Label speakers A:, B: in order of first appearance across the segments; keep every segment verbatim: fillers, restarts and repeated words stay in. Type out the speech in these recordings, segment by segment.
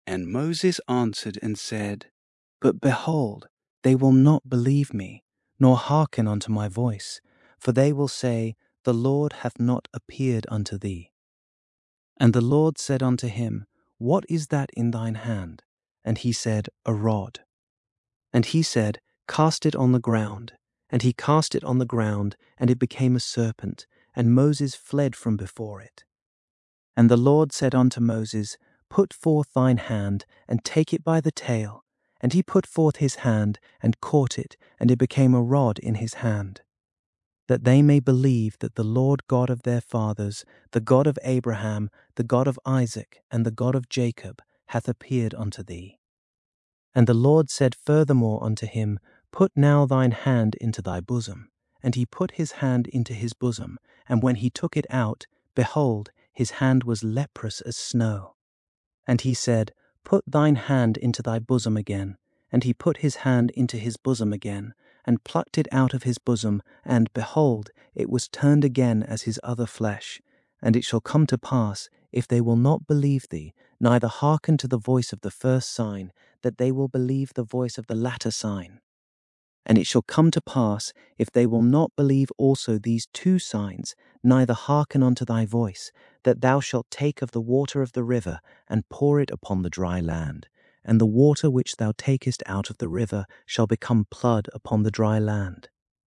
A: And Moses answered and said, But behold, they will not believe me, nor hearken unto my voice, for they will say, The Lord hath not appeared unto thee. And the Lord said unto him, What is that in thine hand? And he said, A rod. And he said, Cast it on the ground. And he cast it on the ground, and it became a serpent, and Moses fled from before it. And the Lord said unto Moses, Put forth thine hand, and take it by the tail. And he put forth his hand, and caught it, and it became a rod in his hand. That they may believe that the Lord God of their fathers, the God of Abraham, the God of Isaac, and the God of Jacob, hath appeared unto thee. And the Lord said furthermore unto him, Put now thine hand into thy bosom. And he put his hand into his bosom, and when he took it out, behold, his hand was leprous as snow. And he said, Put thine hand into thy bosom again. And he put his hand into his bosom again, and plucked it out of his bosom, and, behold, it was turned again as his other flesh. And it shall come to pass, if they will not believe thee, neither hearken to the voice of the first sign, that they will believe the voice of the latter sign. And it shall come to pass, if they will not believe also these two signs, neither hearken unto thy voice, that thou shalt take of the water of the river, and pour it upon the dry land. And the water which thou takest out of the river shall become blood upon the dry land.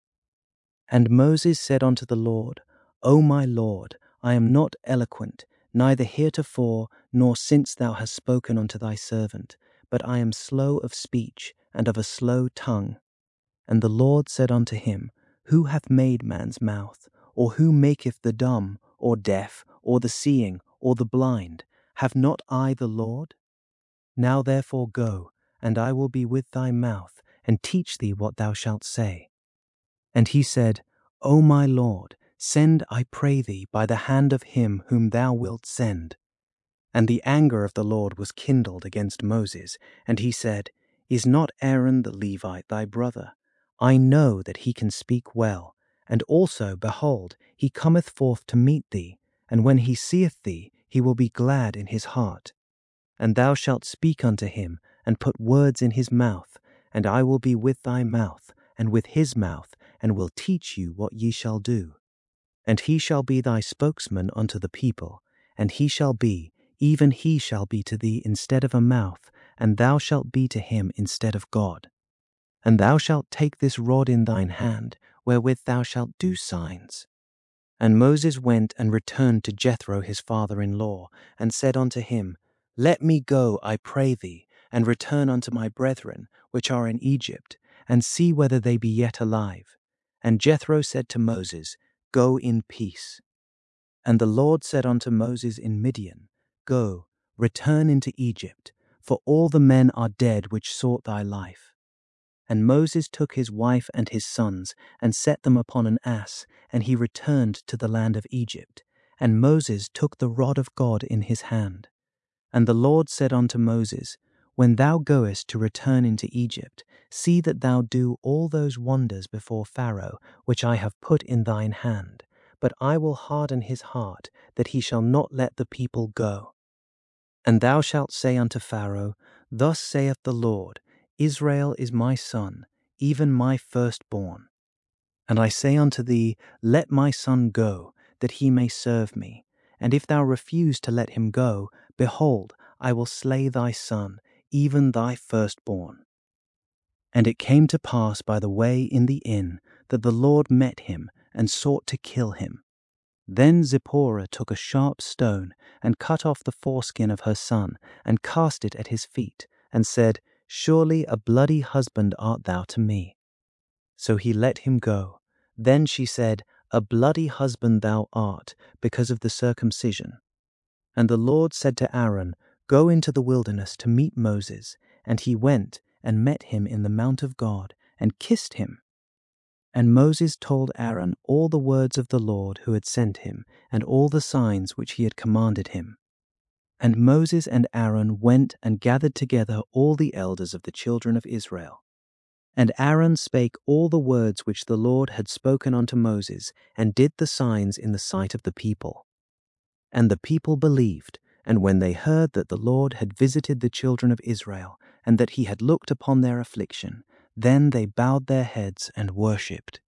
A: And Moses said unto the Lord, O my Lord, I am not eloquent, neither heretofore, nor since thou hast spoken unto thy servant, but I am slow of speech, and of a slow tongue. And the Lord said unto him, Who hath made man's mouth? Or who maketh the dumb, or deaf, or the seeing, or the blind? Have not I the Lord? Now therefore go, and I will be with thy mouth, and teach thee what thou shalt say. And he said, O my Lord, send, I pray thee, by the hand of him whom thou wilt send. And the anger of the Lord was kindled against Moses, and he said, Is not Aaron the Levite thy brother? I know that he can speak well, and also, behold, he cometh forth to meet thee, and when he seeth thee, he will be glad in his heart. And thou shalt speak unto him, and put words in his mouth, and I will be with thy mouth, and with his mouth, and will teach you what ye shall do. And he shall be thy spokesman unto the people, and he shall be, even he shall be to thee instead of a mouth, and thou shalt be to him instead of God. And thou shalt take this rod in thine hand, wherewith thou shalt do signs. And Moses went and returned to Jethro his father-in-law, and said unto him, Let me go, I pray thee, and return unto my brethren, which are in Egypt, and see whether they be yet alive. And Jethro said to Moses, Go in peace. And the Lord said unto Moses in Midian, Go, return into Egypt, for all the men are dead which sought thy life. And Moses took his wife and his sons, and set them upon an ass, and he returned to the land of Egypt. And Moses took the rod of God in his hand. And the Lord said unto Moses, When thou goest to return into Egypt, see that thou do all those wonders before Pharaoh, which I have put in thine hand. But I will harden his heart, that he shall not let the people go. And thou shalt say unto Pharaoh, Thus saith the Lord, Israel is my son, even my firstborn. And I say unto thee, Let my son go, that he may serve me. And if thou refuse to let him go, behold, I will slay thy son, even thy firstborn. And it came to pass by the way in the inn, that the Lord met him, and sought to kill him. Then Zipporah took a sharp stone, and cut off the foreskin of her son, and cast it at his feet, and said, Surely a bloody husband art thou to me. So he let him go. Then she said, A bloody husband thou art, because of the circumcision. And the Lord said to Aaron, Go into the wilderness to meet Moses. And he went, and met him in the mount of God, and kissed him. And Moses told Aaron all the words of the Lord who had sent him, and all the signs which he had commanded him. And Moses and Aaron went and gathered together all the elders of the children of Israel. And Aaron spake all the words which the Lord had spoken unto Moses, and did the signs in the sight of the people. And the people believed, And when they heard that the Lord had visited the children of Israel, and that he had looked upon their affliction, then they bowed their heads and worshipped.